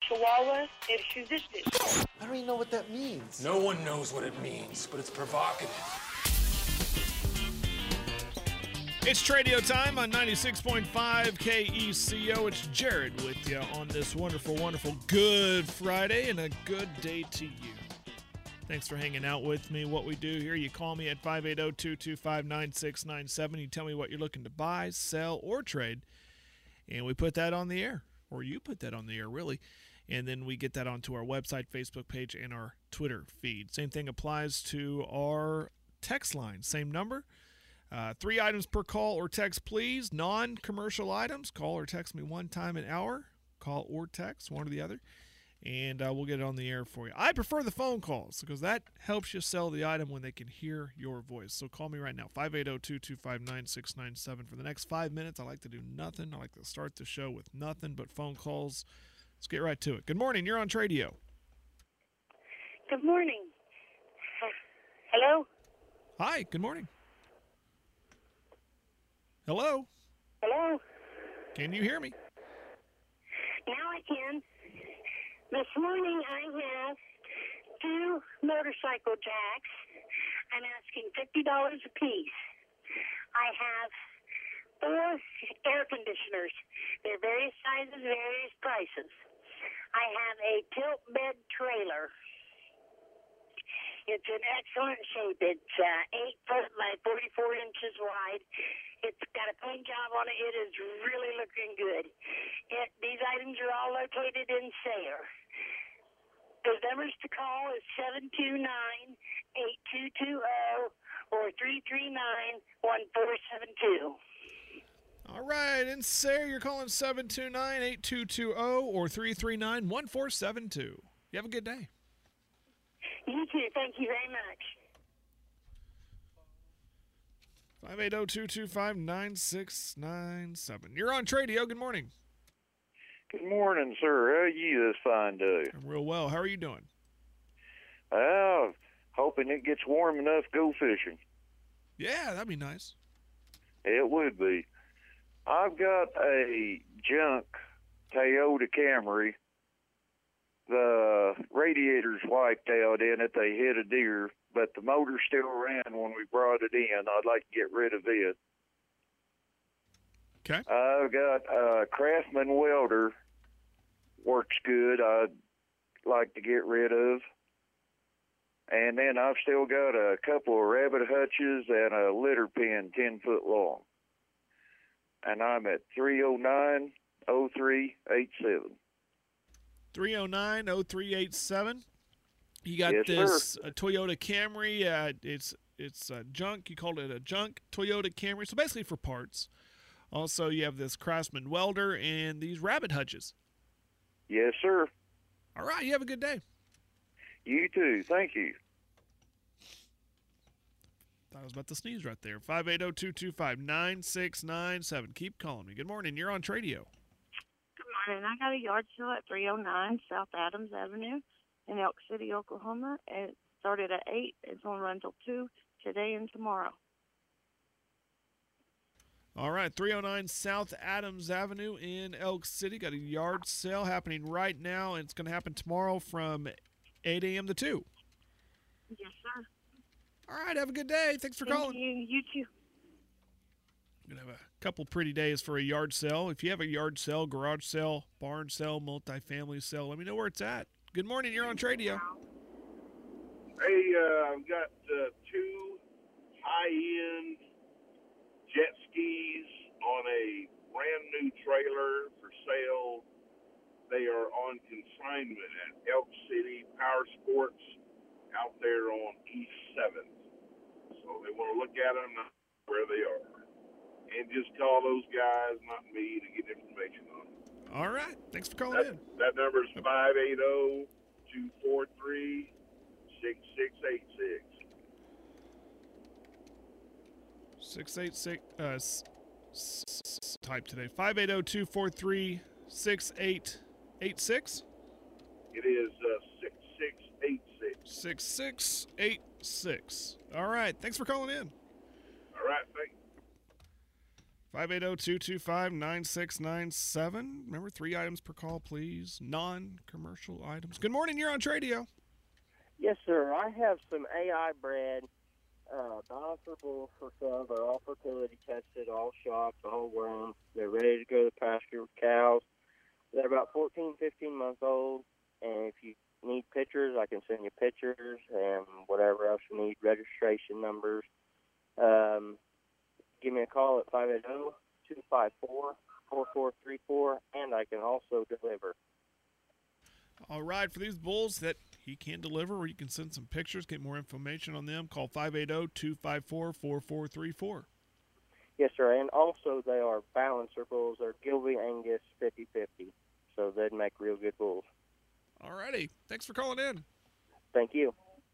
Chihuahua irresististes. I don't even know what that means. No one knows what it means, but it's provocative. It's Tradio time on 96.5 KECO. It's Jared with you on this wonderful, wonderful Good Friday and a good day to you. Thanks for hanging out with me. What we do here, you call me at 580-225-9697. You tell me what you're looking to buy, sell, or trade, and we put that on the air. Or you put that on the air, really. And then we get that onto our website, Facebook page, and our Twitter feed. Same thing applies to our text line. Same number. 3 items per call or text, please. Non-commercial items, call or text me one time an hour. Call or text, one or the other. And we'll get it on the air for you. I prefer the phone calls because that helps you sell the item when they can hear your voice. So call me right now, 580-225-9697. For the next 5 minutes, I like to do nothing. I like to start the show with nothing but phone calls. Let's get right to it. Good morning. You're on Tradio. Good morning. Hello? Hi. Good morning. Hello? Hello? Can you hear me? Now I can. This morning I have 2 motorcycle jacks. I'm asking $50 a piece. I have 4 air conditioners. They're various sizes, various prices. I have a tilt bed trailer. It's in excellent shape. It's 8 foot by 44 inches wide. It's got a paint job on it. It is really looking good. These items are all located in Sayre. The numbers to call is 729-8220 or 339-1472. All right. In Sayre, you're calling 729-8220 or 339-1472. You have a good day. You too. Thank you very much. 580-225-9697. You're on Tradio. Good morning. Good morning, sir. How are you this fine day? I'm real well. How are you doing? Hoping it gets warm enough to go fishing. Yeah, that'd be nice. It would be. I've got a junk Toyota Camry. The radiator's wiped out in it. They hit a deer, but the motor still ran when we brought it in. I'd like to get rid of it. Okay. I've got a Craftsman welder. Works good. I'd like to get rid of. And then I've still got a couple of rabbit hutches and a litter pen 10 foot long. And I'm at 309-0387. 309-0387. You got Yes, this Toyota Camry. It's junk. You called it a junk Toyota Camry. So basically for parts. Also, you have this Craftsman welder and these rabbit hutches. Yes, sir. All right. You have a good day. You too. Thank you. I was about to sneeze right there. 580-225-9697. Keep calling me. Good morning. You're on Tradio. Good morning. I got a yard sale at 309 South Adams Avenue in Elk City, Oklahoma. It started at 8. It's going to run until 2 today and tomorrow. All right, 309 South Adams Avenue in Elk City. Got a yard sale happening right now, and it's going to happen tomorrow from 8 a.m. to 2. Yes, sir. All right, have a good day. Thanks for calling. You too. We're going to have a couple pretty days for a yard sale. If you have a yard sale, garage sale, barn sale, multifamily sale, let me know where it's at. Good morning. You're on Tradio. Hey, I've got 2 high-end jet skis on a brand new trailer for sale. They are on consignment at Elk City Power Sports out there on East 7th. So they want to look at them where they are. And just call those guys, not me, to get information on them. All right. Thanks for calling in. That number is 580-243-6686. 686 type today. 580-243-6886. It is 6686. 6686. All right. Thanks for calling in. All right. Thank you. 580-225-9697. Remember, 3 items per call, please. Non-commercial items. Good morning. You're on Tradio. Yes, sir. I have some AI bred dinosaur bulls for sale. They're all fertility tested, all shocked, all grown. They're ready to go to pasture with cows. They're about 14, 15 months old. And if you need pictures, I can send you pictures and whatever else you need, registration numbers. Give me a call at 580-254-4434, and I can also deliver. All right, for these bulls that he can deliver, or you can send some pictures, get more information on them, call 580-254-4434. Yes, sir, and also they are balancer bulls. They're Gilby Angus 50-50, so they'd make real good bulls. All righty. Thanks for calling in. Thank you.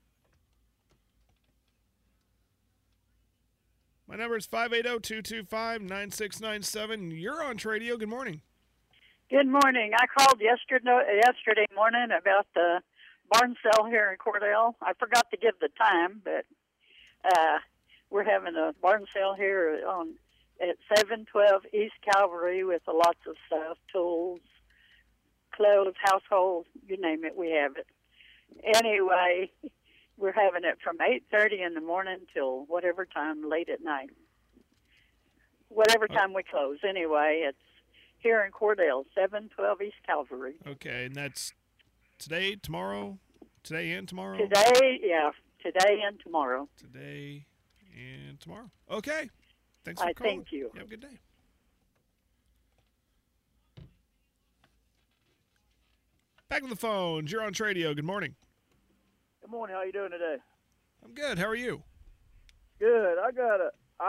My number is 580-225-9697. You're on Tradio. Good morning. Good morning. I called yesterday morning about the barn sale here in Cordell. I forgot to give the time, but we're having a barn sale here at 712 East Calvary with lots of stuff, tools, clothes, household, you name it, we have it. Anyway, we're having it from 8:30 in the morning till whatever time, late at night. Whatever time we close. Anyway, it's here in Cordell, 712 East Calvary. Okay, and that's today, tomorrow, today and tomorrow? Today, yeah, today and tomorrow. Today and tomorrow. Okay. Thanks for calling. Thank you. Have a good day. Back on the phones. You're on Tradio. Good morning. Good morning. How you doing today? I'm good. How are you? Good. I got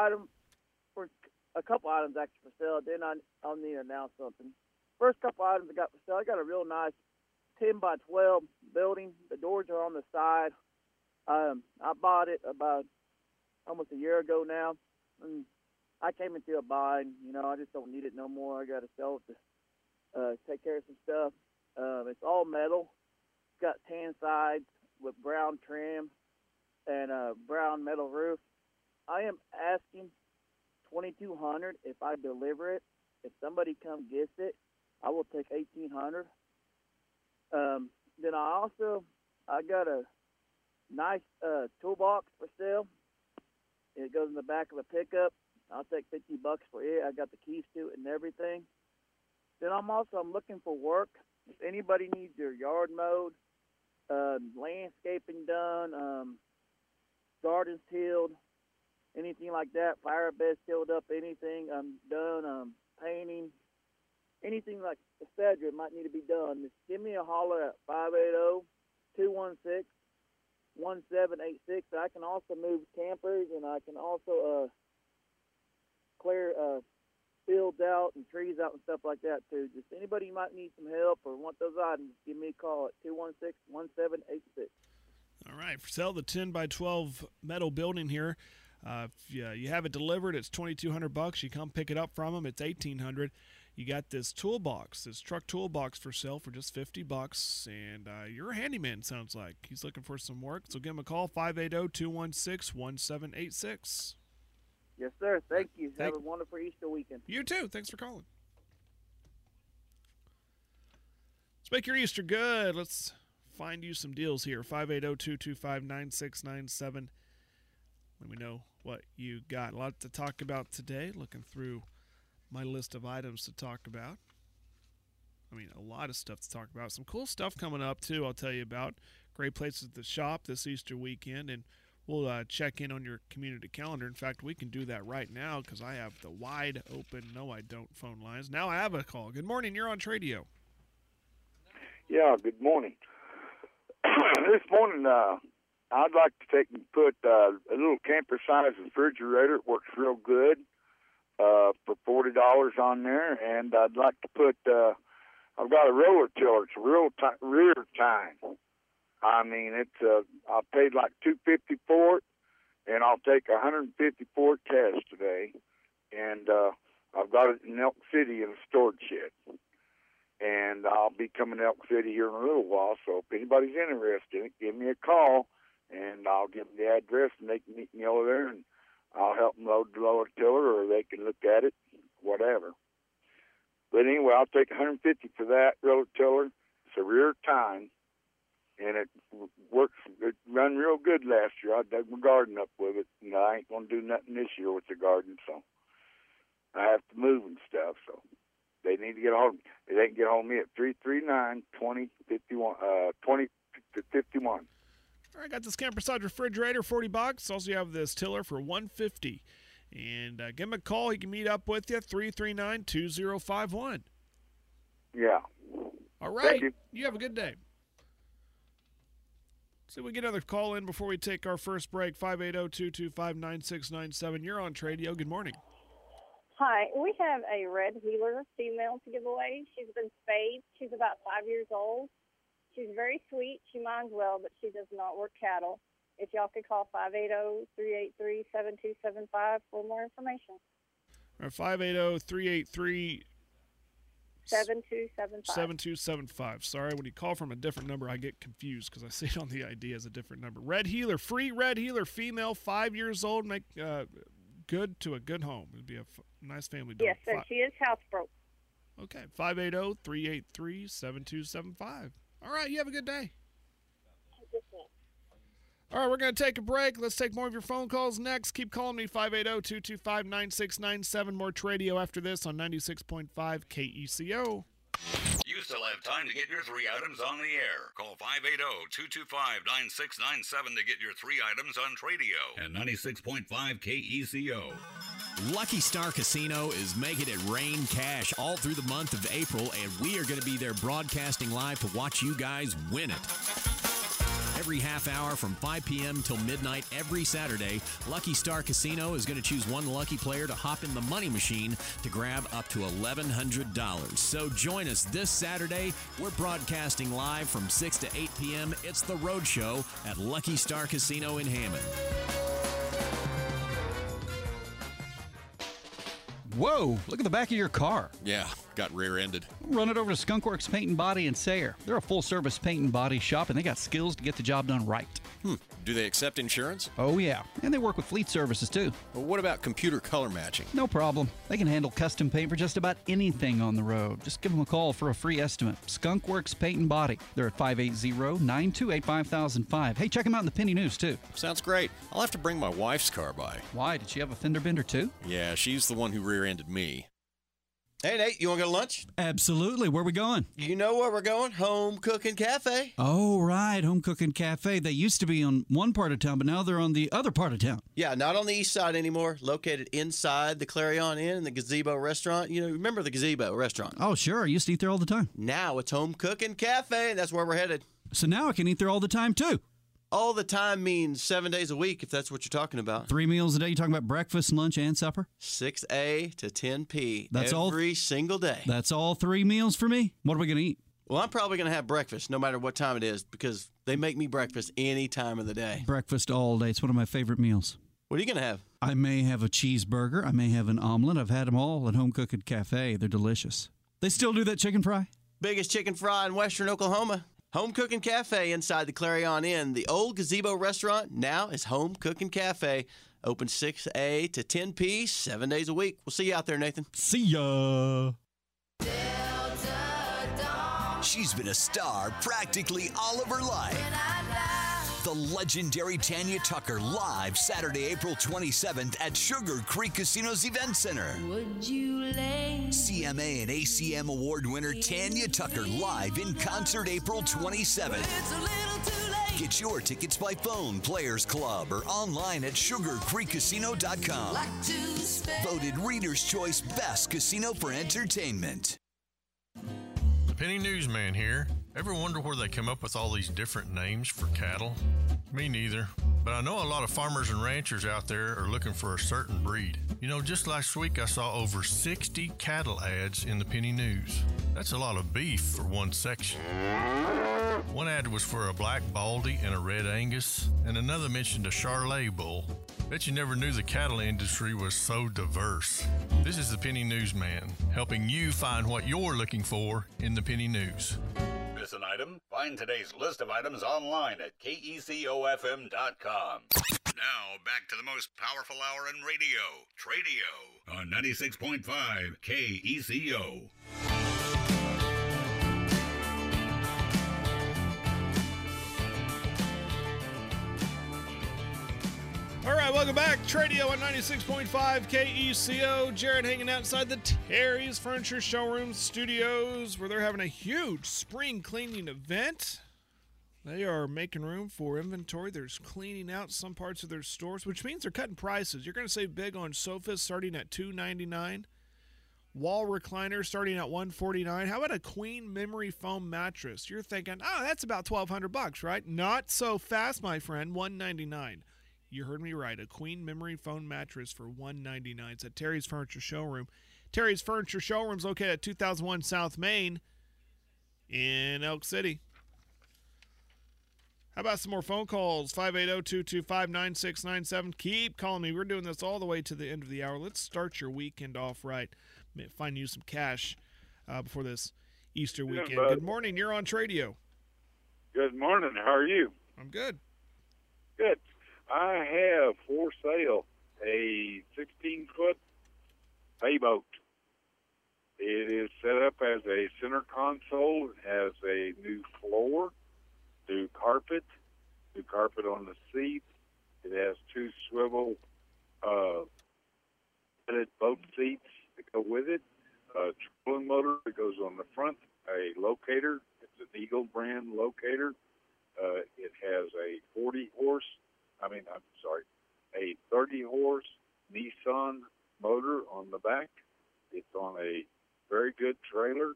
a couple items actually for sale. Then I'll need to announce something. First couple items I got for sale. I got a real nice 10 by 12 building. The doors are on the side. I bought it about almost a year ago now, and I came into a bind. I just don't need it no more. I got to sell it to take care of some stuff. It's all metal. It's got tan sides with brown trim and a brown metal roof. I am asking $2,200 if I deliver it. If somebody gets it, I will take $1,800. Then I got a nice toolbox for sale. It goes in the back of a pickup. I'll take $50 for it. I got the keys to it and everything. Then I'm looking for work. If anybody needs their yard mowed, landscaping done, gardens tilled, anything like that, fire beds tilled up, anything done, painting, anything like etc. might need to be done, just give me a holler at 580-216-1786. I can also move campers, and I can also clear fields out and trees out and stuff like that too. Just anybody might need some help or want those items, give me a call at 216-1786. All right, for sale, the 10 by 12 metal building here. If you have it delivered, it's $2,200. You come pick it up from them, it's $1,800. You got this toolbox, this truck toolbox for sale for just $50, and you're a handyman, sounds like. He's looking for some work, so give him a call, 580-216-1786. Yes, sir. Thank you. Have a wonderful Easter weekend. You too. Thanks for calling. Let's make your Easter good. Let's find you some deals here. 580-225-9697. Let me know what you got. A lot to talk about today. Looking through my list of items to talk about. A lot of stuff to talk about. Some cool stuff coming up, too, I'll tell you about. Great places to shop this Easter weekend, and we'll check in on your community calendar. In fact, we can do that right now because I have the wide open, no I don't phone lines. Now I have a call. Good morning. You're on Tradio. Yeah, good morning. This morning, I'd like to take and put a little camper-sized refrigerator. It works real good for $40 on there. And I'd like to put, I've got a roller tiller. It's a rear tine. It's I paid like $250 for it, and I'll take $150 for it cash today. And I've got it in Elk City in a storage shed. And I'll be coming to Elk City here in a little while. So if anybody's interested in it, give me a call, and I'll give them the address, and they can meet me over there. And I'll help them load the lower tiller, or they can look at it, whatever. But anyway, I'll take $150 for that roller tiller. It's a rear tine, and it works. It run real good last year. I dug my garden up with it, and I ain't gonna do nothing this year with the garden, so I have to move and stuff. So they need to get a hold of me. They can get a hold of me at 339-2051. 20-51. All right, got this Camperside refrigerator, $40. Also, you have this tiller for $150. And give him a call. He can meet up with you, 339-2051. Yeah. All right. Thank you. You have a good day. So we get another call in before we take our first break, 580-225-9697. You're on Tradio. Good morning. Hi. We have a red heeler female to give away. She's been spayed. She's about 5 years old. She's very sweet. She minds well, but she does not work cattle. If y'all could call 580-383-7275 for more information. 580-383 7275. 7275. Sorry, when you call from a different number, I get confused because I see it on the ID as a different number. Red heeler, free red heeler, female, 5 years old, make good to a good home. It'd be a nice family dog. Yes, and she is housebroke. Okay, 580-383-7275. All right, you have a good day. All right, we're going to take a break. Let's take more of your phone calls next. Keep calling me, 580-225-9697. More Tradio after this on 96.5 KECO. You still have time to get your 3 items on the air. Call 580-225-9697 to get your 3 items on Tradio at 96.5 KECO. Lucky Star Casino is making it rain cash all through the month of April, and we are going to be there broadcasting live to watch you guys win it. Every half hour from 5 p.m. till midnight every Saturday, Lucky Star Casino is going to choose one lucky player to hop in the money machine to grab up to $1,100. So join us this Saturday. We're broadcasting live from 6 to 8 p.m. It's the Road Show at Lucky Star Casino in Hammond. Whoa, look at the back of your car. Yeah, got rear-ended. Run it over to Skunkworks Paint and Body in Sayre. They're a full-service paint and body shop, and they got skills to get the job done right. Do they accept insurance? Oh, yeah. And they work with fleet services, too. Well, what about computer color matching? No problem. They can handle custom paint for just about anything on the road. Just give them a call for a free estimate. Skunkworks Paint and Body. They're at 580-928-5005. Hey, check them out in the Penny News, too. Sounds great. I'll have to bring my wife's car by. Why? Did she have a fender bender, too? Yeah, she's the one who rear-ended me. Hey, Nate, you want to go to lunch? Absolutely. Where are we going? You know where we're going. Home Cooking Cafe. Oh, right. Home Cooking Cafe. They used to be on one part of town, but now they're on the other part of town. Yeah, not on the east side anymore. Located inside the Clarion Inn and the Gazebo Restaurant. You know, remember the Gazebo Restaurant? Oh, sure. I used to eat there all the time. Now it's Home Cooking Cafe. That's where we're headed. So now I can eat there all the time, too. All the time means 7 days a week, if that's what you're talking about. 3 meals a day? You talking about breakfast, lunch, and supper? 6A to 10P. That's every single day. That's all 3 meals for me? What are we going to eat? Well, I'm probably going to have breakfast no matter what time it is because they make me breakfast any time of the day. Breakfast all day. It's one of my favorite meals. What are you going to have? I may have a cheeseburger. I may have an omelet. I've had them all at Home Cooking Cafe. They're delicious. They still do that chicken fry? Biggest chicken fry in western Oklahoma. Home Cooking Cafe inside the Clarion Inn. The old Gazebo Restaurant now is Home Cooking Cafe. Open 6A to 10P, 7 days a week. We'll see you out there, Nathan. See ya. She's been a star practically all of her life. The legendary Tanya Tucker live Saturday, April 27th at Sugar Creek Casino's Event Center. CMA and ACM award winner Tanya Tucker live in concert April 27th. Get your tickets by phone, Players Club, or online at sugarcreekcasino.com. Voted Reader's Choice Best Casino for Entertainment. The Penny Newsman here. Ever wonder where they come up with all these different names for cattle? Me neither. But I know a lot of farmers and ranchers out there are looking for a certain breed. You know, just last week I saw over 60 cattle ads in the Penny News. That's a lot of beef for one section. One ad was for a black Baldy and a red Angus, and another mentioned a Charolais bull. Bet you never knew the cattle industry was so diverse. This is the Penny Newsman, helping you find what you're looking for in the Penny News. Miss an item? Find today's list of items online at KECOFM.com. Now, back to the most powerful hour in radio, Tradio, on 96.5 KECO. All right, welcome back. Tradio on 96.5 KECO. Jared hanging outside the Terry's Furniture Showroom Studios, where they're having a huge spring cleaning event. They are making room for inventory. They're cleaning out some parts of their stores, which means they're cutting prices. You're going to save big on sofas starting at $299. Wall recliner starting at $149. How about a queen memory foam mattress? You're thinking, oh, that's about $1,200, right? Not so fast, my friend. $199. You heard me right. A queen memory foam mattress for $199. It's at Terry's Furniture Showroom. Terry's Furniture Showroom is located at 2001 South Main in Elk City. How about some more phone calls? 580-225-9697. Keep calling me. We're doing this all the way to the end of the hour. Let's start your weekend off right. Find you some cash before this Easter weekend. Good morning. You're on Tradio. Good morning. How are you? I'm good. Good. I have for sale a 16-foot bay boat. It is set up as a center console. It has a new floor, new carpet on the seats. It has 2 swivel boat seats that go with it, a trolling motor that goes on the front, a locator. It's an Eagle brand locator. It has a 30-horse Nissan motor on the back. It's on a very good trailer.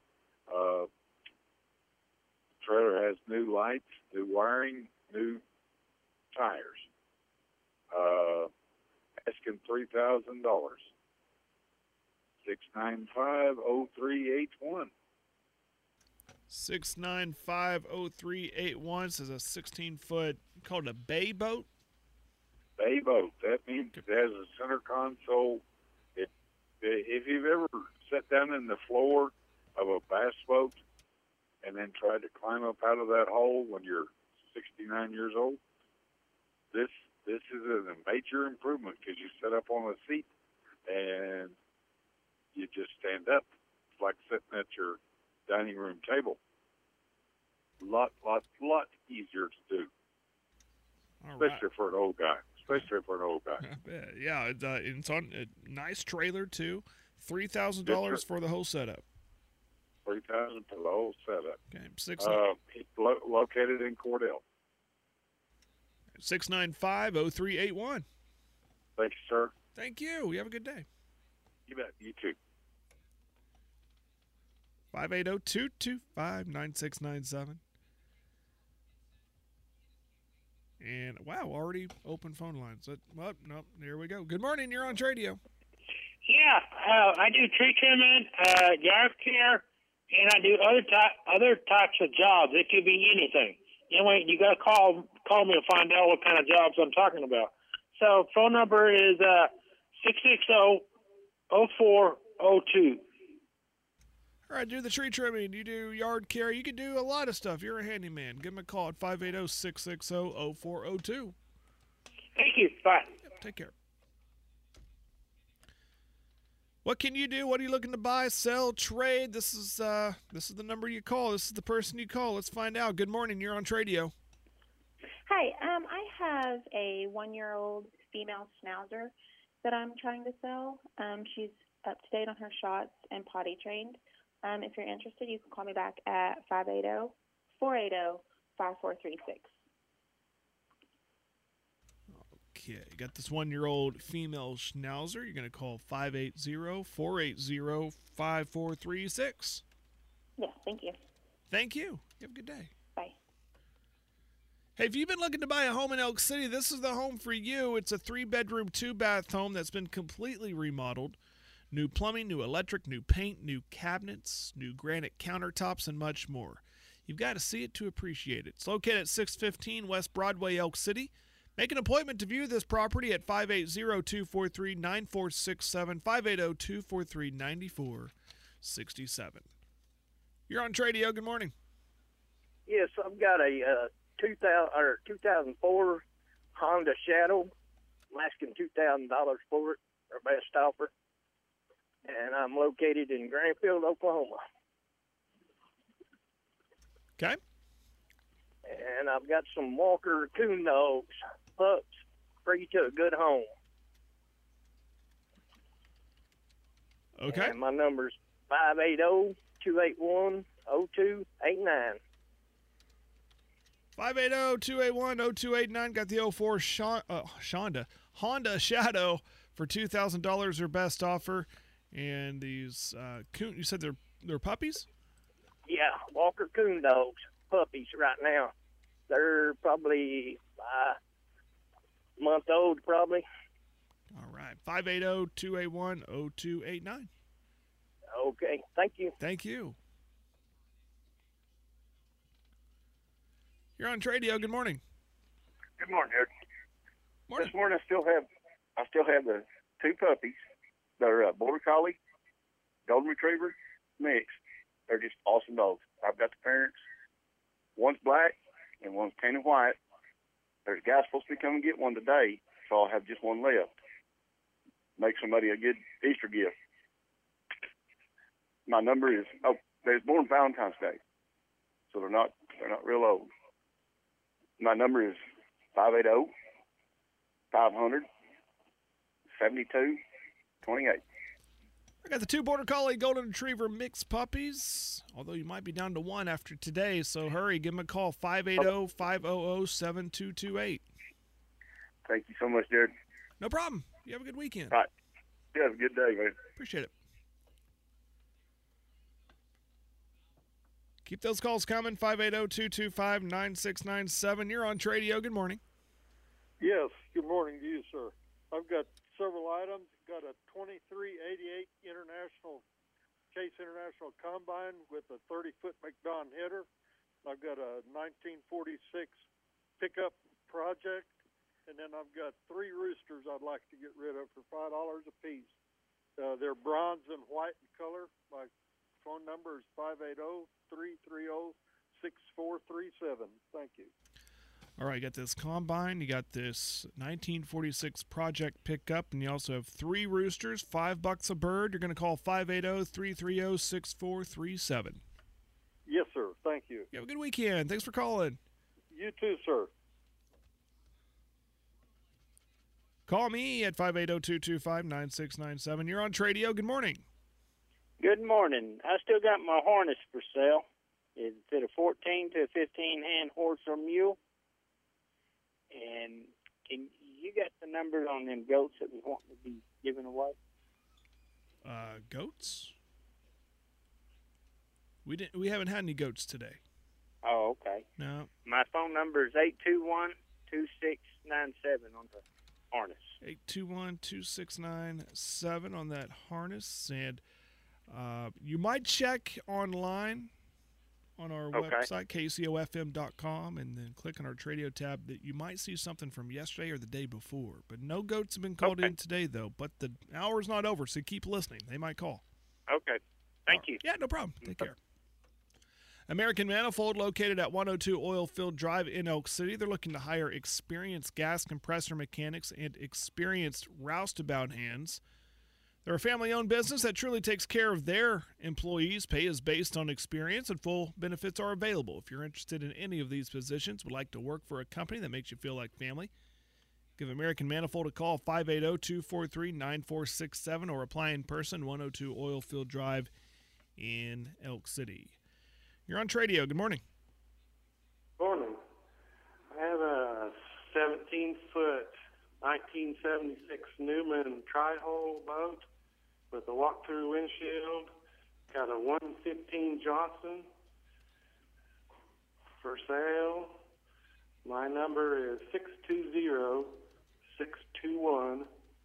Trailer has new lights, new wiring, new tires. Asking $3,000. 695-0381. 695-0381 says a 16-foot, called a bay boat? Bay boat. That means it has a center console. If you've ever sat down in the floor of a bass boat and then tried to climb up out of that hole when you're 69 years old, this is a major improvement because you sit up on a seat and you just stand up. It's like sitting at your dining room table. Lot easier to do. Especially for an old guy. I bet. Yeah, it's on a nice trailer too. $3,000 for the whole setup. $3,000 for the whole setup. Okay, it's located in Cordell. 695-0381. Thank you, sir. Thank you. You have a good day. You bet. You too. 580-225-9697. And, wow, already open phone lines. Well, no, here we go. Good morning. You're on Tradio. Yeah, I do tree trimming, yard care, and I do other types of jobs. It could be anything. Anyway, you got to call me to find out what kind of jobs I'm talking about. So phone number is 660-0402. All right, do the tree trimming. You do yard care. You can do a lot of stuff. You're a handyman. Give them a call at 580-660-0402. Thank you. Bye. Yep, take care. What can you do? What are you looking to buy, sell, trade? This is the number you call. This is the person you call. Let's find out. Good morning. You're on Tradio. Hi. I have a 1-year-old female schnauzer that I'm trying to sell. She's up to date on her shots and potty trained. If you're interested, you can call me back at 580-480-5436. Okay, you got this 1-year-old female schnauzer. You're going to call 580-480-5436. Yeah, thank you. Thank you. You have a good day. Bye. Hey, if you've been looking to buy a home in Elk City, this is the home for you. It's a 3-bedroom, 2-bath home that's been completely remodeled. New plumbing, new electric, new paint, new cabinets, new granite countertops, and much more. You've got to see it to appreciate it. It's located at 615 West Broadway, Elk City. Make an appointment to view this property at 580-243-9467, 580-243-9467. You're on Tradio. Good morning. Yes, I've got a 2004 Honda Shadow. I'm asking $2,000 for it, our best offer. And I'm located in Granfield, Oklahoma. Okay. And I've got some Walker Coon Dogs, pups, free to a good home. Okay. And my number's 580-281-0289. 580-281-0289. Got the 04 Honda Shadow for $2,000, their best offer. And these coon, you said they're puppies? Yeah, Walker Coon Dogs, puppies right now. They're probably a month old, probably. All right. 580-281-0289. Okay, thank you. Thank you. You're on Tradio. Good morning. Good morning, Eric. Morning. This morning I still have the two puppies. They're Border Collie, Golden Retriever mix. They're just awesome dogs. I've got the parents. One's black and one's tan and white. There's a guy supposed to be coming and get one today, so I'll have just one left. Make somebody a good Easter gift. My number is they was born Valentine's Day, so they're not real old. My number is 580-500-7228. I got the two Border Collie Golden Retriever mixed puppies, although you might be down to one after today, so hurry. Give them a call, 580-500-7228. Thank you so much, Jared. No problem. You have a good weekend. All right. You have a good day, man. Appreciate it. Keep those calls coming, 580-225-9697. You're on Tradio. Good morning. Yes, good morning to you, sir. I've got several items. Got a 2388 Case International Combine with a 30-foot McDon header. I've got a 1946 pickup project, and then I've got three roosters I'd like to get rid of for $5 a piece. They're bronze and white in color. My phone number is 580-330-6437. Thank you. All right, you got this Combine, you got this 1946 Project pickup, and you also have three roosters, $5 a bird. You're going to call 580-330-6437. Yes, sir. Thank you. You have a good weekend. Thanks for calling. You too, sir. Call me at 580-225-9697. You're on Tradio. Good morning. Good morning. I still got my harness for sale. It's at a 14 to a 15-hand horse or mule. And you got the numbers on them goats that was wanting to be given away? Goats? We haven't had any goats today. Oh, okay. No. My phone number is 821-2697 on the harness. 821-2697 on that harness. And you might check online on our website, kcofm.com, and then click on our Tradio tab. That you might see something from yesterday or the day before. But no goats have been called in today, though. But the hour's not over, so keep listening. They might call. Okay. Thank you. Yeah, no problem. Take care. American Manifold, located at 102 Oilfield Drive in Elk City. They're looking to hire experienced gas compressor mechanics and experienced roustabout hands. They're a family-owned business that truly takes care of their employees. Pay is based on experience, and full benefits are available. If you're interested in any of these positions, would like to work for a company that makes you feel like family, give American Manifold a call, 580-243-9467, or apply in person, 102 Oilfield Drive in Elk City. You're on Tradio. Good morning. Morning. I have a 17-foot 1976 Newman tri-hull boat with a walk-through windshield. Got a 115 Johnson for sale. My number is 620-621-1901.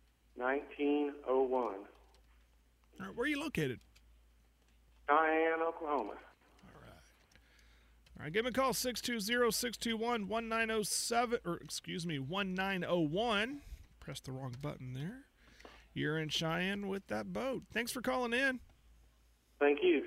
All right, where are you located? Cheyenne, Oklahoma. All right, give me a call, 620-621-1907, or excuse me, 1901. Press the wrong button there. You're in Cheyenne with that boat. Thanks for calling in. Thank you.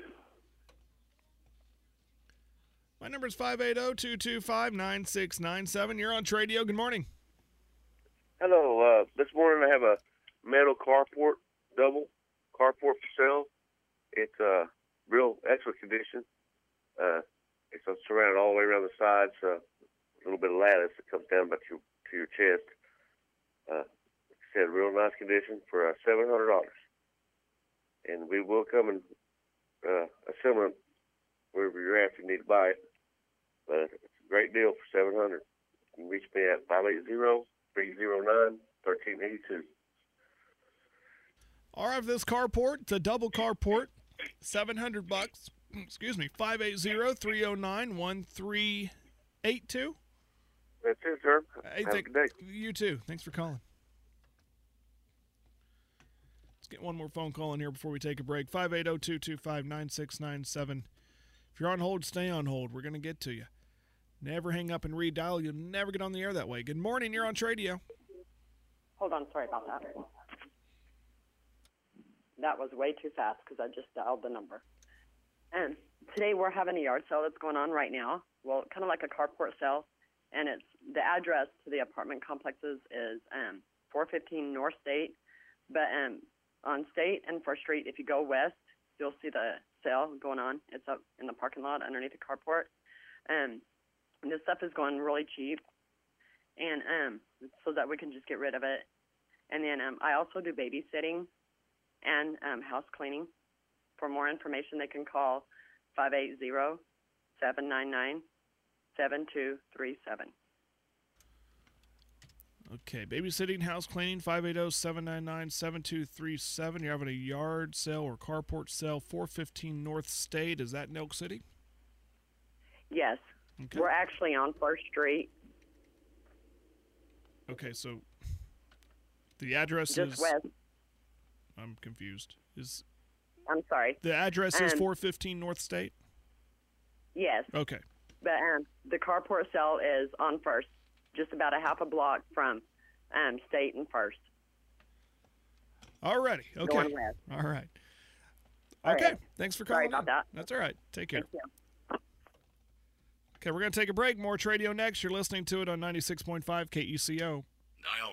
My number is 580-225-9697. You're on Tradio. Good morning. Hello. This morning I have a metal carport, double carport for sale. It's real excellent condition. It's surrounded all the way around the sides. A little bit of lattice that comes down about to your chest. Like I said, real nice condition for $700. And we will come and assemble it wherever you're at if you need to buy it. But it's a great deal for $700. You can reach me at 580-309-1382. All right, this carport, it's a double carport, $700. Excuse me, 580-309-1382. That's it, sir. Hey, have a good day. You too. Thanks for calling. Let's get one more phone call in here before we take a break. 580-225-9697. If you're on hold, stay on hold. We're going to get to you. Never hang up and redial. You'll never get on the air that way. Good morning. You're on Tradio. Hold on. Sorry about that. That was way too fast because I just dialed the number. And today we're having a yard sale that's going on right now. Well, kind of like a carport sale. And it's the address to the apartment complexes is 415 North State. But on State and First Street, if you go west, you'll see the sale going on. It's up in the parking lot underneath the carport. And this stuff is going really cheap. And so that we can just get rid of it. And then I also do babysitting and house cleaning. For more information, they can call 580-799-7237. Okay, babysitting, house cleaning, 580-799-7237. You're having a yard sale or carport sale, 415 North State. Is that in Elk City? Yes. Okay. We're actually on First Street. Okay, so the address just is... west. I'm confused. I'm sorry. The address is 415 North State? Yes. Okay. But the carport sale is on First, just about a half a block from State and First. All righty. Okay. Going west. All right. All Okay. right. Thanks for calling. Sorry about that. That's all right. Take care. Thank you. Okay, we're going to take a break. More Tradio next. You're listening to it on 96.5 KECO. Dial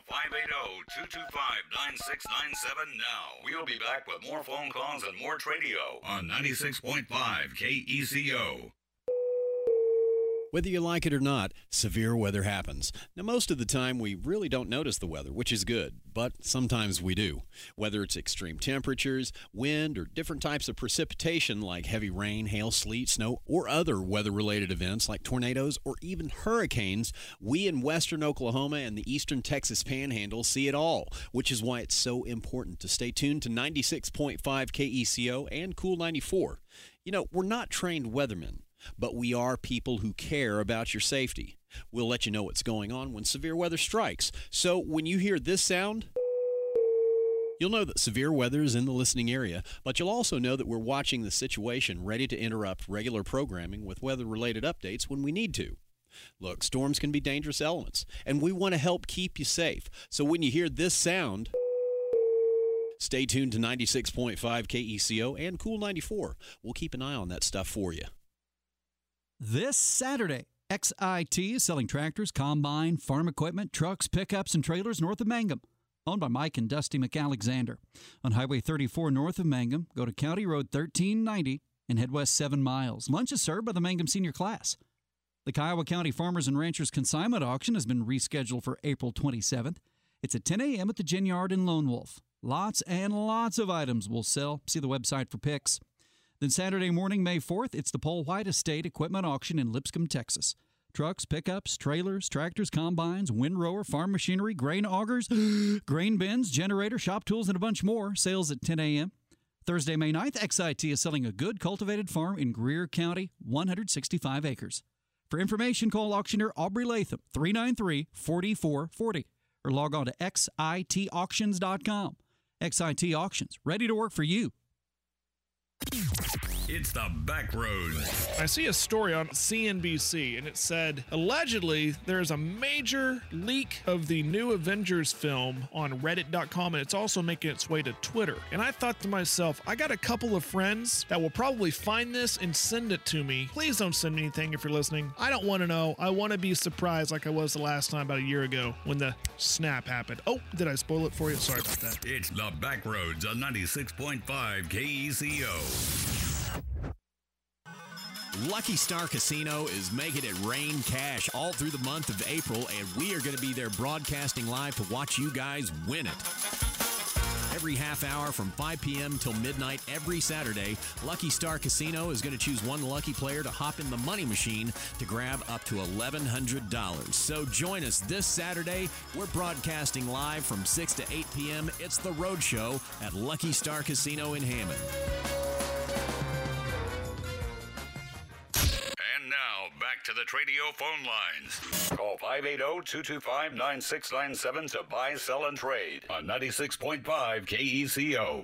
580-225-9697 now. We'll be back with more phone calls and more Tradio on 96.5 KECO. Whether you like it or not, severe weather happens. Now, most of the time, we really don't notice the weather, which is good, but sometimes we do. Whether it's extreme temperatures, wind, or different types of precipitation like heavy rain, hail, sleet, snow, or other weather-related events like tornadoes or even hurricanes, we in western Oklahoma and the eastern Texas Panhandle see it all, which is why it's so important to stay tuned to 96.5 KECO and Cool 94. You know, we're not trained weathermen, but we are people who care about your safety. We'll let you know what's going on when severe weather strikes. So when you hear this sound, you'll know that severe weather is in the listening area, but you'll also know that we're watching the situation, ready to interrupt regular programming with weather-related updates when we need to. Look, storms can be dangerous elements, and we want to help keep you safe. So when you hear this sound, stay tuned to 96.5 KECO and Cool 94. We'll keep an eye on that stuff for you. This Saturday, XIT is selling tractors, combine, farm equipment, trucks, pickups, and trailers north of Mangum. Owned by Mike and Dusty McAlexander. On Highway 34 north of Mangum, go to County Road 1390 and head west 7 miles. Lunch is served by the Mangum Senior Class. The Kiowa County Farmers and Ranchers Consignment Auction has been rescheduled for April 27th. It's at 10 a.m. at the Gin Yard in Lone Wolf. Lots and lots of items will sell. See the website for pics. Then Saturday morning, May 4th, it's the Paul White Estate Equipment Auction in Lipscomb, Texas. Trucks, pickups, trailers, tractors, combines, windrower, farm machinery, grain augers, grain bins, generator, shop tools, and a bunch more. Sales at 10 a.m. Thursday, May 9th, XIT is selling a good cultivated farm in Greer County, 165 acres. For information, call auctioneer Aubrey Latham, 393-4440, or log on to xitauctions.com. XIT Auctions, ready to work for you. It's the Back Roads. I see a story on CNBC, and it said, allegedly, there's a major leak of the new Avengers film on Reddit.com, and it's also making its way to Twitter. And I thought to myself, I got a couple of friends that will probably find this and send it to me. Please don't send me anything if you're listening. I don't want to know. I want to be surprised like I was the last time about a year ago when the snap happened. Oh, did I spoil it for you? Sorry about that. It's the Back Roads on 96.5 KECO. Lucky Star Casino is making it rain cash all through the month of April, and we are going to be there broadcasting live to watch you guys win it. Every half hour from 5 p.m. till midnight every Saturday, Lucky Star Casino is going to choose one lucky player to hop in the money machine to grab up to $1,100. So join us this Saturday. We're broadcasting live from 6 to 8 p.m. It's the Road Show at Lucky Star Casino in Hammond. And now, back to the Tradio phone lines. Call 580-225-9697 to buy, sell, and trade on 96.5 KECO.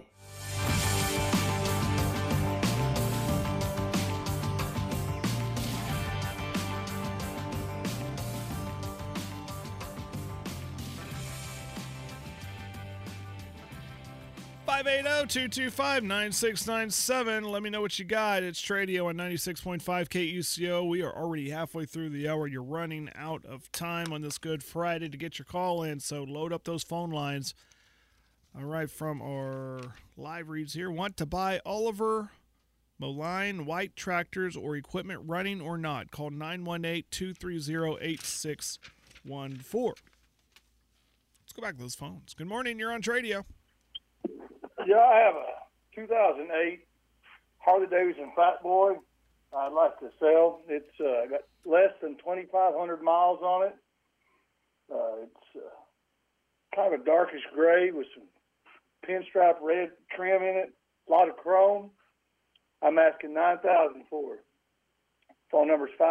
Five 580-225-9697. Let me know what you got. It's Tradio on 96.5 KECO. We are already halfway through the hour. You're running out of time on this Good Friday to get your call in, so load up those phone lines. All right, from our live reads here. Want to buy Oliver Moline White tractors or equipment running or not? Call 918-230-8614. Let's go back to those phones. Good morning. You're on Tradio. Yeah, I have a 2008 Harley-Davidson Fat Boy I'd like to sell. It's got less than 2,500 miles on it. It's kind of a darkish gray with some pinstripe red trim in it, a lot of chrome. I'm asking $9,000 for it. Phone number is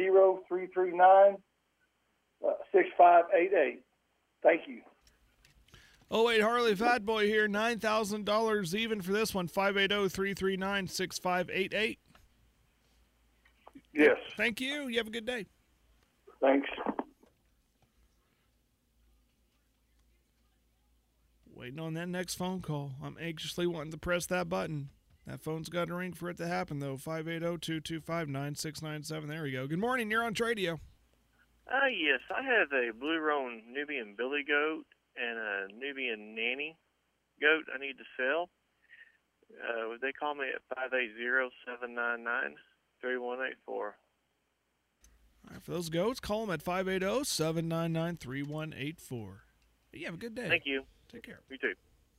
580-339-6588. Thank you. 08 Harley Fat Boy here, $9,000 even for this one, 580-339-6588. Yes. Thank you. You have a good day. Thanks. Waiting on that next phone call. I'm anxiously wanting to press that button. That phone's got to ring for it to happen, though. 580-225-9697. There we go. Good morning. You're on Tradio. Yes. I have a Blue Roan Nubian Billy Goat and a Nubian Nanny goat I need to sell. They call me at 580-799-3184. All right, for those goats, call them at 580-799-3184. You have a good day. Thank you. Take care. You too.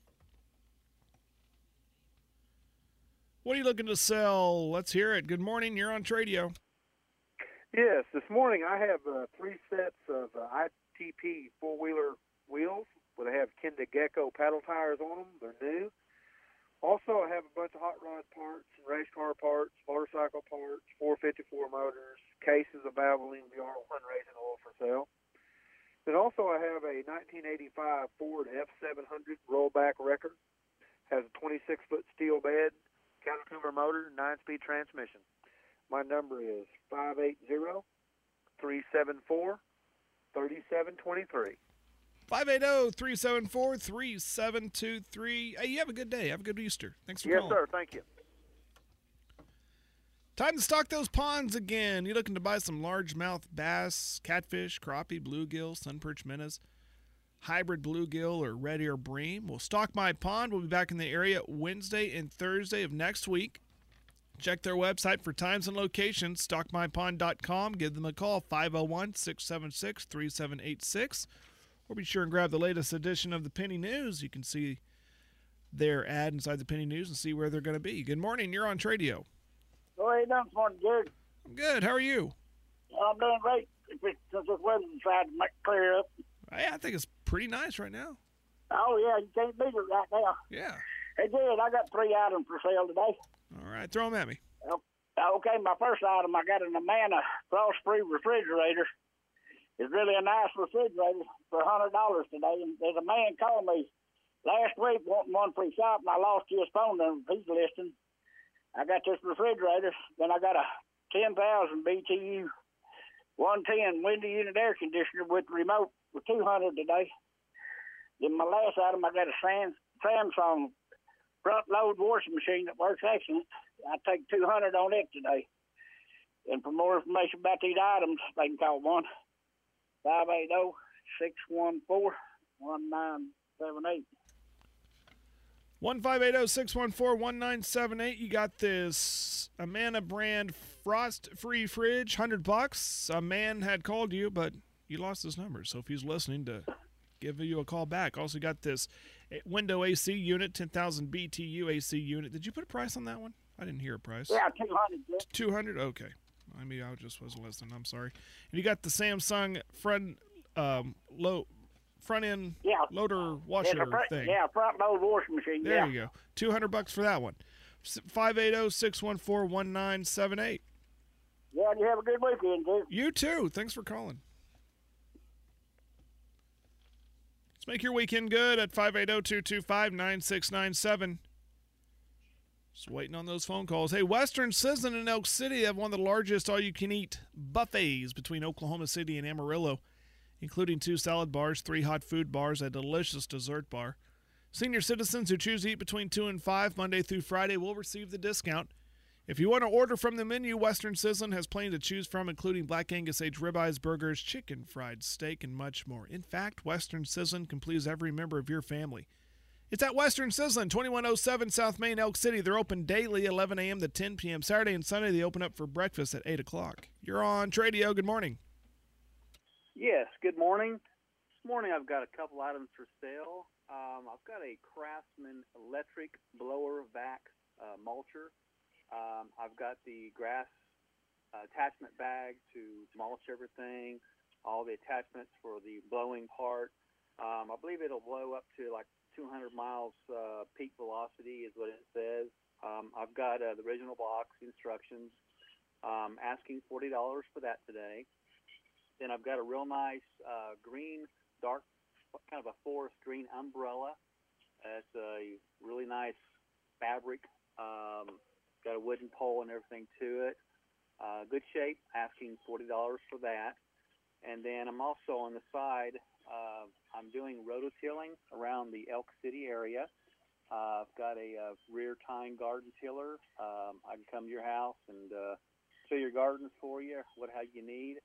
What are you looking to sell? Let's hear it. Good morning. You're on Tradio. Yes, this morning I have 3 sets of ITP four-wheeler wheels where they have Kenda Gecko paddle tires on them. They're new. Also, I have a bunch of hot rod parts, race car parts, motorcycle parts, 454 motors, cases of Valvoline VR1 racing oil for sale. Then also I have a 1985 Ford F700 rollback wrecker. Has a 26-foot steel bed, counter-tuber motor, 9-speed transmission. My number is 580-374-3723. 580-374-3723. Hey, you have a good day. Have a good Easter. Thanks for calling. Yes, sir. Thank you. Time to stock those ponds again. You looking to buy some largemouth bass, catfish, crappie, bluegill, sunperch minnows, hybrid bluegill, or red ear bream? Well, Stock My Pond will be back in the area Wednesday and Thursday of next week. Check their website for times and locations, stockmypond.com. Give them a call, 501-676-3786. Or be sure and grab the latest edition of the Penny News. You can see their ad inside the Penny News and see where they're going to be. Good morning. You're on Tradio. How are you doing this morning, Jared? I'm good. How are you? I'm doing great. Since this weather's tried to clear up. Hey, I think it's pretty nice right now. Oh, yeah. You can't beat it right now. Yeah. Hey, Jared, I got 3 items for sale today. All right. Throw them at me. Okay, my first item, I got an Amana frost-free refrigerator. It's really a nice refrigerator for $100 today. And there's a man called me last week wanting one for his shop, and I lost his phone number. He's listening. I got this refrigerator. Then I got a 10,000 BTU 110 window unit air conditioner with remote for $200 today. Then my last item, I got a Samsung front load washing machine that works excellent. I take $200 on it today. And for more information about these items, they can call 1-580-614-1978. 1-580-614-1978. You got this Amana brand frost-free fridge, $100. A man had called you, but you lost his number. So if he's listening, to give you a call back. Also got this window AC unit, 10,000 BTU AC unit. Did you put a price on that one? I didn't hear a price. Yeah, 200. 200? Okay. I mean, I just wasn't listening. I'm sorry. And you got the Samsung front end loader washer thing. Yeah, front load washing machine. There you go. $200 for that one. 580-614-1978. Yeah, you have a good weekend, too. You too. Thanks for calling. Let's make your weekend good at 580-225-9697. Just waiting on those phone calls. Hey, Western Sizzlin' in Elk City have one of the largest all-you-can-eat buffets between Oklahoma City and Amarillo, including 2 salad bars, 3 hot food bars, a delicious dessert bar. Senior citizens who choose to eat between 2 and 5 Monday through Friday will receive the discount. If you want to order from the menu, Western Sizzlin' has plenty to choose from, including Black Angus aged ribeyes, burgers, chicken, fried steak, and much more. In fact, Western Sizzlin' can please every member of your family. It's at Western Sizzlin', 2107 South Main, Elk City. They're open daily, 11 a.m. to 10 p.m. Saturday and Sunday, they open up for breakfast at 8 o'clock. You're on Tradio. Good morning. Yes, good morning. This morning I've got a couple items for sale. I've got a Craftsman electric blower vac mulcher. I've got the grass attachment bag to mulch everything, all the attachments for the blowing part. I believe it'll blow up to like 200 miles peak velocity is what it says. I've got the original box instructions. Asking $40 for that today. Then I've got a real nice green, dark, kind of a forest green umbrella. It's a really nice fabric. Got a wooden pole and everything to it. Good shape. Asking $40 for that. And then I'm also on the side, I'm doing rototilling around the Elk City area. I've got a rear tine garden tiller. I can come to your house and till your gardens for you, how you need.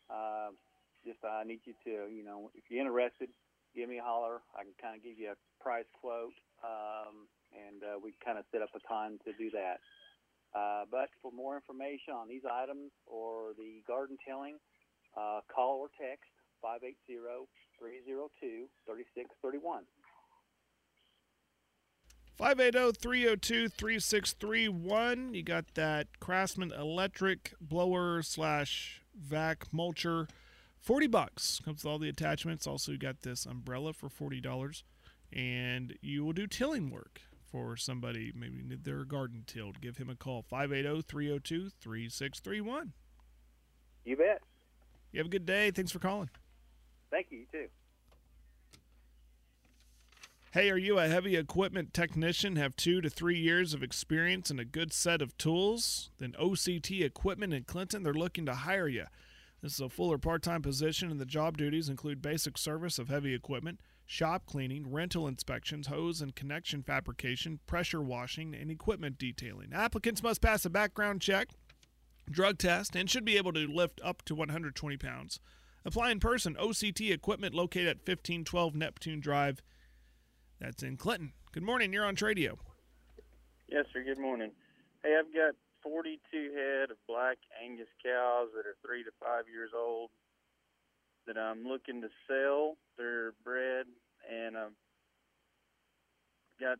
I need you to, if you're interested, give me a holler. I can kind of give you a price quote, and we kind of set up a time to do that. But for more information on these items or the garden tilling, call or text 580-302-3631. 580-302-3631. You got that Craftsman electric blower / vac mulcher, $40. Comes with all the attachments. Also, you got this umbrella for $40. And you will do tilling work for somebody, maybe need their garden tilled. Give him a call, 580-302-3631. You bet. You have a good day. Thanks for calling. Thank you, you too. Hey, are you a heavy equipment technician, have 2 to 3 years of experience and a good set of tools? Then OCT Equipment in Clinton, they're looking to hire you. This is a full or part-time position, and the job duties include basic service of heavy equipment, shop cleaning, rental inspections, hose and connection fabrication, pressure washing, and equipment detailing. Applicants must pass a background check, drug test, and should be able to lift up to 120 pounds. Apply in person. OCT Equipment located at 1512 Neptune Drive. That's in Clinton. Good morning. You're on Tradio. Yes, sir. Good morning. Hey, I've got 42 head of Black Angus cows that are 3 to 5 years old that I'm looking to sell. They're bred, and I've got,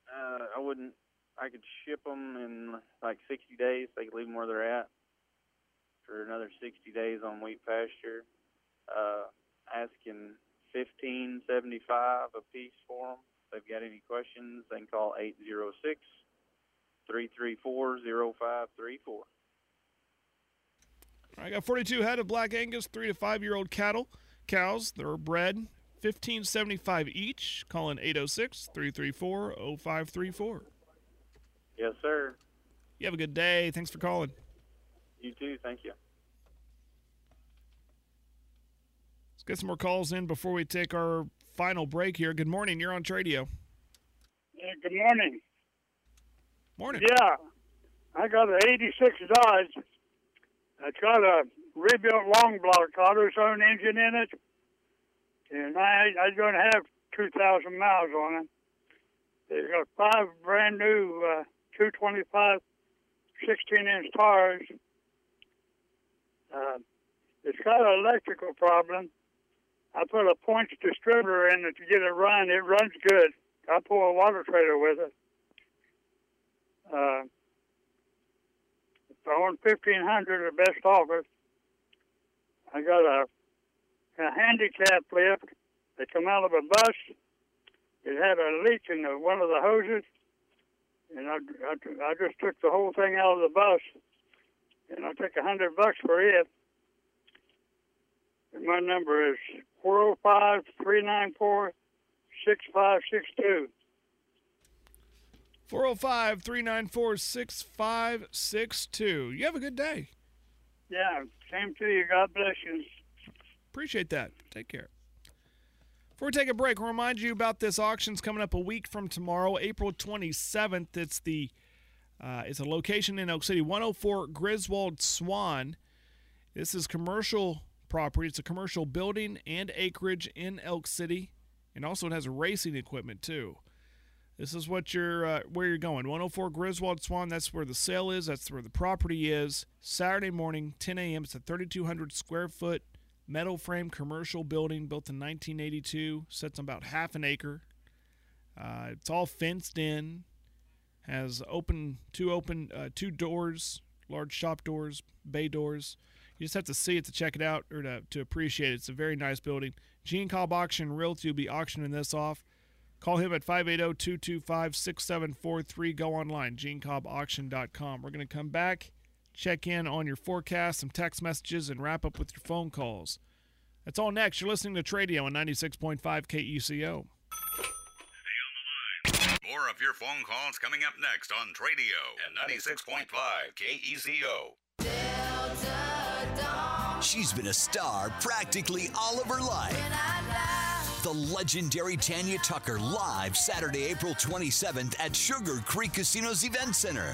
I could ship them in like 60 days. They could leave them where they're at for another 60 days on wheat pasture. Asking $15.75 a piece for them. If they've got any questions, they can call 806-334-0534. I got 42 head of Black Angus 3 to 5 year old cows. They're bred, $15.75 each. Call in 806-334-0534. Yes, sir. You have a good day. Thanks for calling. You too. Thank you. Let's get some more calls in before we take our final break here. Good morning. You're on Tradio. Yeah, good morning. Morning. Yeah, I got an 86 Dodge. It's got a rebuilt long block AutoZone engine in it, and I'm going to have 2,000 miles on it. It's got 5 brand new 225 16-inch tires. It's got an electrical problem. I put a points distributor in it to get it run. It runs good. I pull a water trailer with it. I own 1,500 at best offer. I got a handicap lift that come out of a bus. It had a leak in one of the hoses, and I just took the whole thing out of the bus, and I took $100 for it. And my number is 405-394-6562. 405-394-6562. You have a good day. Yeah, same to you. God bless you. Appreciate that. Take care. Before we take a break, we'll remind you about this auction's coming up a week from tomorrow, April 27th. It's a location in Elk City, 104 Griswold Swan. This is commercial property. It's a commercial building and acreage in Elk City, and also it has racing equipment too. This is what where you're going. 104 Griswold Swan, that's where the sale is. That's where the property is. Saturday morning, 10 a.m. It's a 3,200 square foot metal frame commercial building built in 1982. Sits on about half an acre. It's all fenced in. Has two doors, large shop doors, bay doors. You just have to see it to check it out or to appreciate it. It's a very nice building. Gene Cobb Auction Realty will be auctioning this off. Call him at 580-225-6743. Go online, GeneCobbAuction.com. We're going to come back, check in on your forecast, some text messages, and wrap up with your phone calls. That's all next. You're listening to Tradio on 96.5 KECO. More of your phone calls coming up next on Tradio at 96.5 KECO. She's been a star practically all of her life. The legendary Tanya Tucker live Saturday, April 27th at Sugar Creek Casino's Event Center.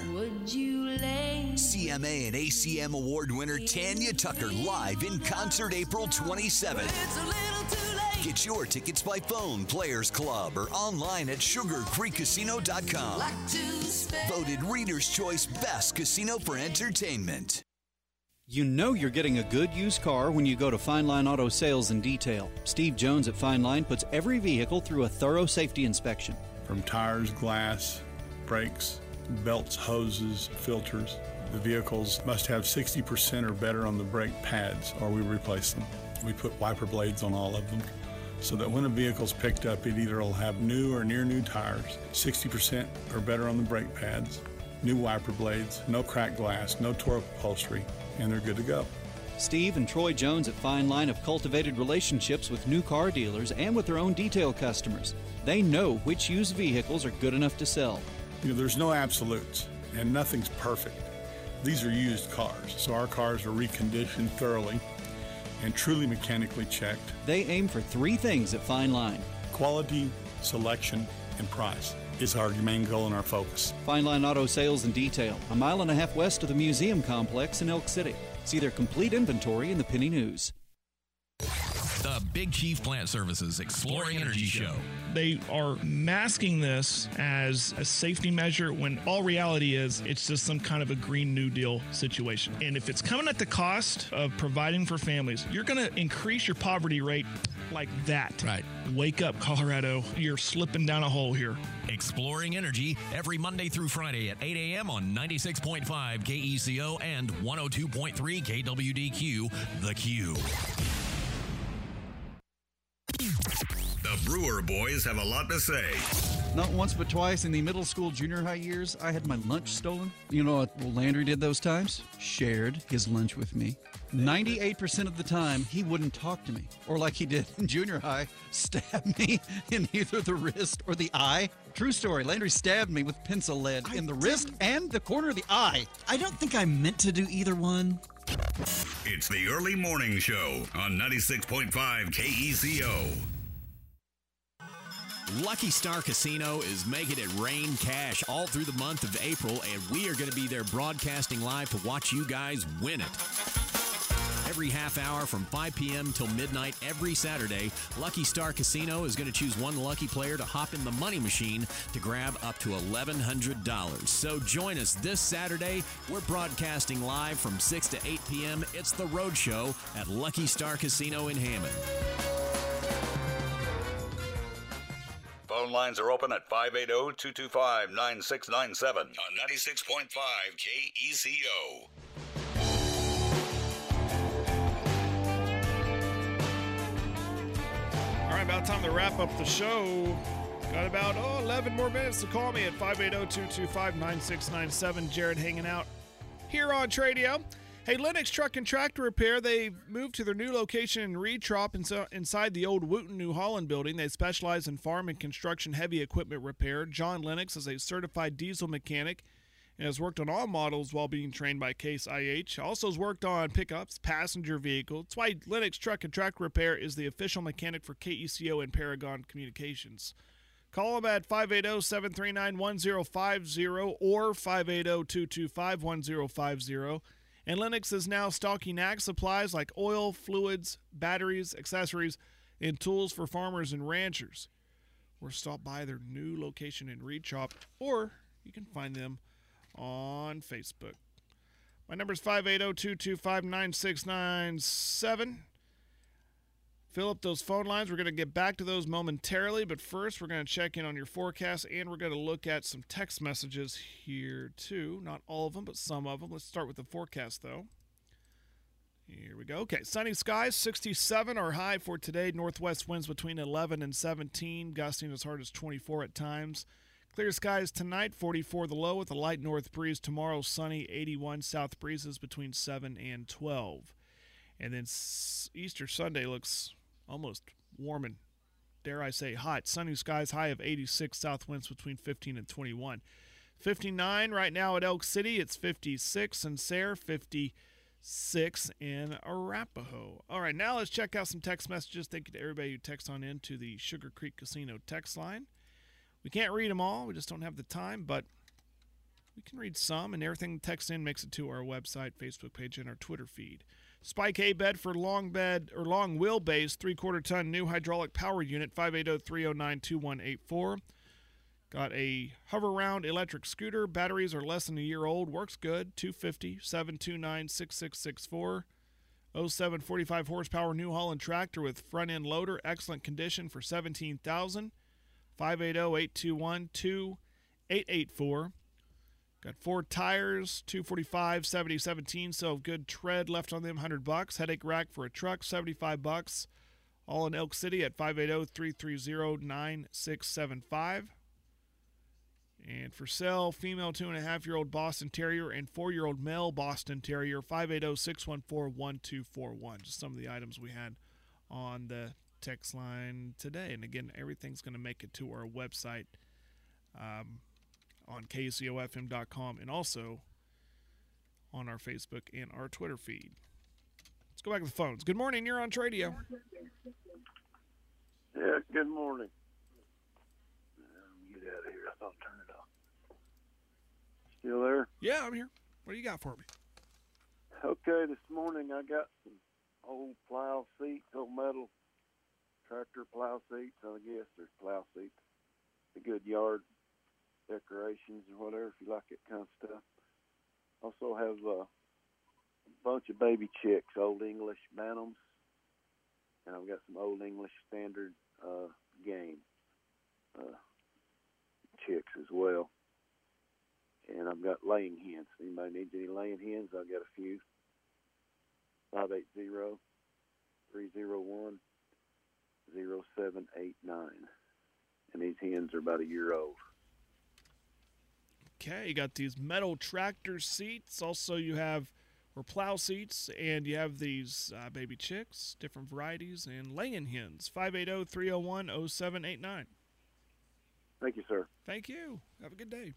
CMA and ACM award winner Tanya Tucker live in concert April 27th. Get your tickets by phone, Players Club, or online at sugarcreekcasino.com. Voted Reader's Choice Best Casino for Entertainment. You know you're getting a good used car when you go to Fine Line Auto Sales and Detail. Steve Jones at Fine Line puts every vehicle through a thorough safety inspection. From tires, glass, brakes, belts, hoses, filters, the vehicles must have 60% or better on the brake pads or we replace them. We put wiper blades on all of them so that when a vehicle's picked up, it either will have new or near new tires, 60% or better on the brake pads, new wiper blades, no cracked glass, no tore up upholstery, and they're good to go. Steve and Troy Jones at Fine Line have cultivated relationships with new car dealers and with their own detail customers. They know which used vehicles are good enough to sell. You know, there's no absolutes, and nothing's perfect. These are used cars, so our cars are reconditioned thoroughly and truly mechanically checked. They aim for 3 things at Fine Line: quality, selection, and price is our main goal and our focus. Fine Line Auto Sales and Detail, a mile and a half west of the museum complex in Elk City. See their complete inventory in the Penny News. The Big Chief Plant Services Exploring Energy Show. They are masking this as a safety measure when all reality is it's just some kind of a Green New Deal situation. And if it's coming at the cost of providing for families, you're going to increase your poverty rate like that. Right. Wake up, Colorado. You're slipping down a hole here. Exploring Energy every Monday through Friday at 8 a.m. on 96.5 KECO and 102.3 KWDQ, The Q. The Brewer Boys have a lot to say. Not once but twice in the middle school, junior high years, I had my lunch stolen. You know what Landry did those times? Shared his lunch with me. 98% of the time, he wouldn't talk to me. Or like he did in junior high, stab me in either the wrist or the eye. True story, Landry stabbed me with pencil lead in the wrist and the corner of the eye. I don't think I meant to do either one. It's the early morning show on 96.5 KECO. Lucky Star Casino is making it rain cash all through the month of April, and we are going to be there broadcasting live to watch you guys win it. Every half hour from 5 p.m. till midnight every Saturday, Lucky Star Casino is going to choose one lucky player to hop in the money machine to grab up to $1,100. So join us this Saturday. We're broadcasting live from 6 to 8 p.m. It's the Road Show at Lucky Star Casino in Hammond. Phone lines are open at 580-225-9697 on 96.5 KECO. All right, about time to wrap up the show. Got about 11 more minutes to call me at 580-225-9697. Jared hanging out here on Tradio. Hey, Lennox Truck and Tractor Repair, they've moved to their new location in Reed Trop inside the old Wooten New Holland building. They specialize in farm and construction heavy equipment repair. John Lennox is a certified diesel mechanic and has worked on all models while being trained by Case IH. Also has worked on pickups, passenger vehicles. That's why Lennox Truck and Tractor Repair is the official mechanic for KECO and Paragon Communications. Call them at 580-739-1050 or 580-225-1050. And Lennox is now stocking ag supplies like oil, fluids, batteries, accessories, and tools for farmers and ranchers. Or stop by their new location in Reed Trop, or you can find them on Facebook. My number is 580-225-9697. Fill up those phone lines. We're going to get back to those momentarily, but first we're going to check in on your forecast, and we're going to look at some text messages here too. Not all of them, but some of them. Let's start with the forecast, though. Here we go. Okay, sunny skies, 67 are high for today. Northwest winds between 11 and 17, gusting as hard as 24 at times. Clear skies tonight, 44 the low with a light north breeze. Tomorrow, sunny, 81 south breezes between 7 and 12. And then Easter Sunday looks almost warm and, dare I say, hot. Sunny skies, high of 86, south winds between 15 and 21. 59 right now at Elk City. It's 56 in Sayre, 56 in Arapahoe. All right, now let's check out some text messages. Thank you to everybody who texts on in to the Sugar Creek Casino text line. We can't read them all. We just don't have the time, but we can read some, and everything text in makes it to our website, Facebook page, and our Twitter feed. Spike A bed for long wheelbase, 3/4 ton new hydraulic power unit, 580-309-2184. Got a hover round electric scooter. Batteries are less than a year old. Works good. $250-729-6664. 0745 horsepower New Holland tractor with front end loader. Excellent condition for $17,000. 580-821-2884. Got 4 tires, 245, 70, 17, so good tread left on them, $100. Headache rack for a truck, $75. All in Elk City at 580-330-9675. And for sale, female 2.5-year-old Boston Terrier and 4-year-old male Boston Terrier, 580-614-1241. Just some of the items we had on the text line today. And again, everything's going to make it to our website, on KCOFM.com, and also on our Facebook and our Twitter feed. Let's go back to the phones. Good morning. You're on Tradio. Yeah, good morning. Get out of here. I thought I'd turn it off. Still there? Yeah, I'm here. What do you got for me? Okay, this morning I got some old plow seats, old metal tractor plow seats. I guess there's plow seats. A good yard decorations or whatever, if you like that kind of stuff. Also have a bunch of baby chicks, Old English Bantams, and I've got some Old English Standard game chicks as well. And I've got laying hens. Anybody needs any laying hens? I've got a few. 580-301-0789. and these hens are about a year old. Okay, you got these metal tractor seats. Also, you have plow seats, and you have these baby chicks, different varieties, and laying hens. 580-301-0789. Thank you, sir. Thank you. Have a good day.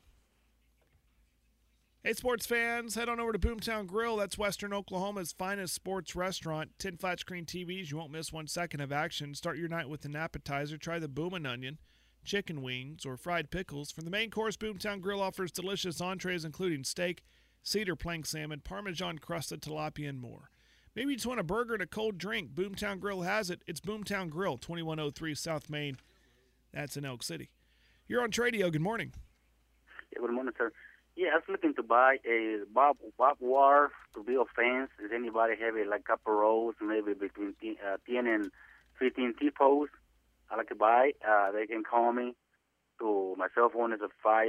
Hey, sports fans, head on over to Boomtown Grill. That's Western Oklahoma's finest sports restaurant. 10 flat-screen TVs. You won't miss 1 second of action. Start your night with an appetizer. Try the Boomin' Onion, chicken wings, or fried pickles. For the main course, Boomtown Grill offers delicious entrees, including steak, cedar plank salmon, Parmesan-crusted tilapia, and more. Maybe you just want a burger and a cold drink. Boomtown Grill has it. It's Boomtown Grill, 2103 South Main. That's in Elk City. You're on Tradio. Good morning. Yeah, good morning, sir. Yeah, I was looking to buy a barbed wire to build fence. Does anybody have it, like couple rows, maybe between 10 and 15 T-posts? I'd like to buy. They can call me. My cell phone is a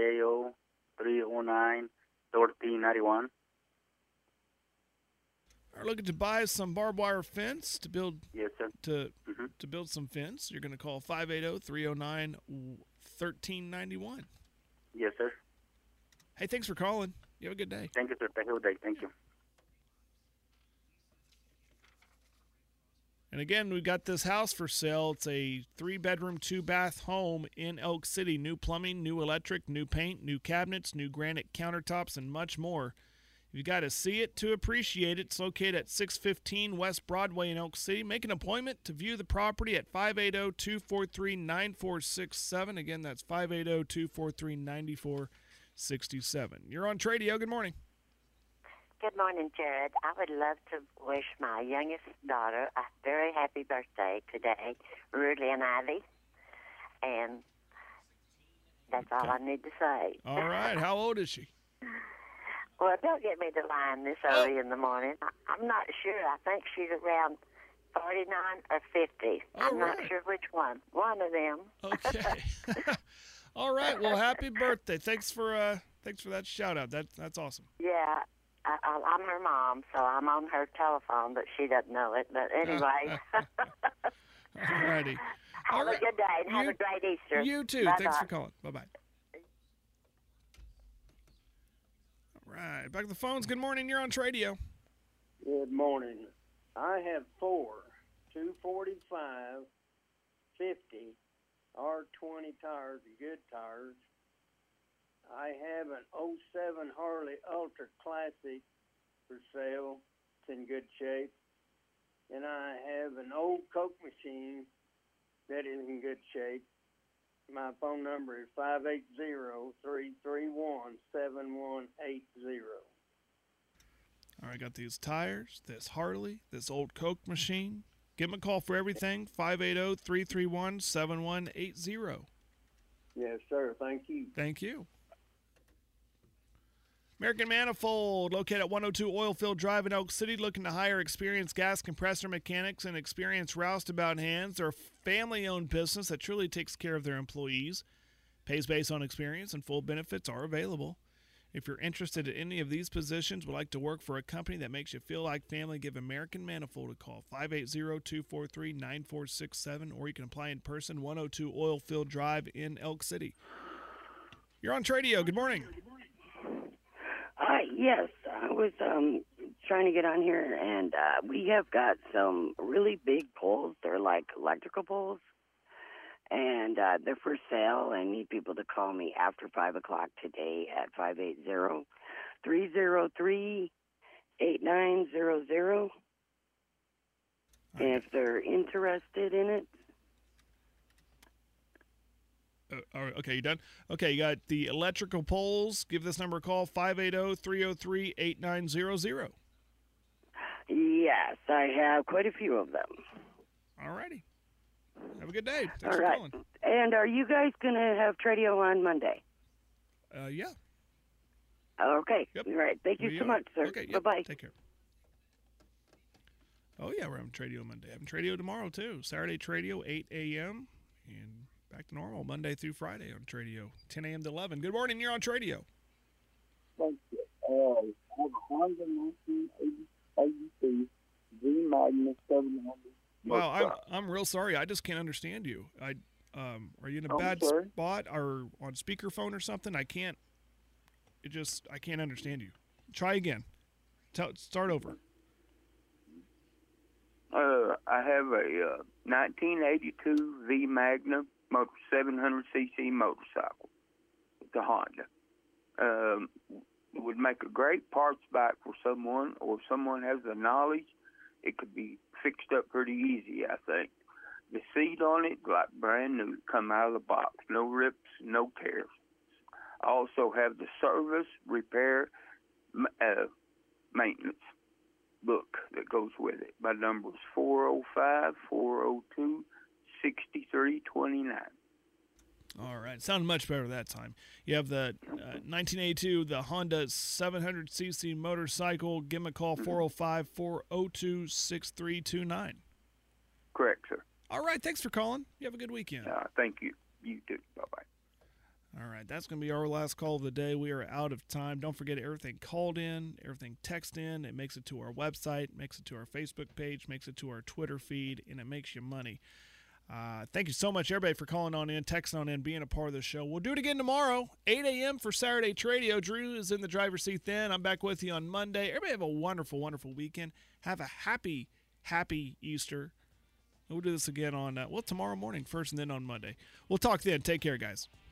580-309-1391. Are looking to buy some barbed wire fence to build? Yes, sir. To build some fence, you're going to call 580-309-1391. Yes, sir. Hey, thanks for calling. You have a good day. Thank you, sir. Have a good day. Thank you. And again, we've got this house for sale. It's a 3-bedroom, 2-bath home in Elk City. New plumbing, new electric, new paint, new cabinets, new granite countertops, and much more. You've got to see it to appreciate it. It's located at 615 West Broadway in Elk City. Make an appointment to view the property at 580-243-9467. Again, that's 580-243-9467. You're on Tradio. Good morning. Good morning, Jared. I would love to wish my youngest daughter a very happy birthday today, Rudy and Ivy. And that's all I need to say. All right. How old is she? Well, don't get me the line this early in the morning. I'm not sure. I think she's around 49 or 50. I'm not sure which one. One of them. Okay. All right. Well, happy birthday. Thanks for that shout out. That's awesome. Yeah. I'm her mom, so I'm on her telephone, but she doesn't know it. But anyway. All righty. Have a good day and have a great Easter. You too. Bye-bye. Thanks for calling. Bye-bye. All right. Back to the phones. Good morning. You're on Tradio. Good morning. I have 4 245 50 R20 tires, good tires. I have an 07 Harley Ultra Classic for sale. It's in good shape. And I have an old Coke machine that is in good shape. My phone number is 580-331-7180. All right, got these tires, this Harley, this old Coke machine. Give them a call for everything, 580-331-7180. Yes, sir. Thank you. Thank you. American Manifold, located at 102 Oilfield Drive in Elk City, looking to hire experienced gas compressor mechanics and experienced roustabout hands. They're a family-owned business that truly takes care of their employees. Pays based on experience, and full benefits are available. If you're interested in any of these positions, would like to work for a company that makes you feel like family, give American Manifold a call, 580-243-9467, or you can apply in person, 102 Oilfield Drive in Elk City. You're on Tradio. Good morning. Yes, I was trying to get on here, and we have got some really big poles. They're like electrical poles, and they're for sale. I need people to call me after 5 o'clock today at 580-303-8900. And if they're interested in it. All right, okay, you done? Okay, you got the electrical poles. Give this number a call, 580-303-8900. Yes, I have quite a few of them. All righty. Have a good day. Thanks All for right. calling. And are you guys going to have Tradio on Monday? Yeah. Okay. All right. Thank you so much, sir. Okay, yep. Bye-bye. Take care. Oh, yeah, we're having Tradio Monday. Having Tradio tomorrow, too. Saturday Tradio, 8 a.m. and back to normal Monday through Friday on Tradio, 10 a.m. to 11. Good morning. You're on Tradio. Thank you. I have a Honda 1982 G Magnus 700. Wow, I'm real sorry. I just can't understand you. Are you in a I'm bad sorry? spot or on speakerphone or something? I can't understand you. Try again. Start over. I have a 1982 V Magnum 700cc motorcycle. It's a Honda. Would make a great parts bike for someone, or if someone has the knowledge, it could be fixed up pretty easy, I think. The seat on it, like brand new, come out of the box. No rips, no tears. I also have the service, repair, maintenance book that goes with it. My number is 405-402-6329. All right. Sounded much better that time. You have the 1982, the Honda 700cc motorcycle. Give them a call, 405-402-6329. Correct, sir. All right. Thanks for calling. You have a good weekend. Thank you. You too. Bye-bye. All right. That's going to be our last call of the day. We are out of time. Don't forget, everything called in, everything text in. It makes it to our website, makes it to our Facebook page, makes it to our Twitter feed, and it makes you money. Thank you so much, everybody, for calling on in, texting on in, being a part of the show. We'll do it again tomorrow, 8 a.m. for Saturday Tradio. Drew is in the driver's seat then. I'm back with you on Monday. Everybody have a wonderful, wonderful weekend. Have a happy, happy Easter. We'll do this again on, tomorrow morning first and then on Monday. We'll talk then. Take care, guys.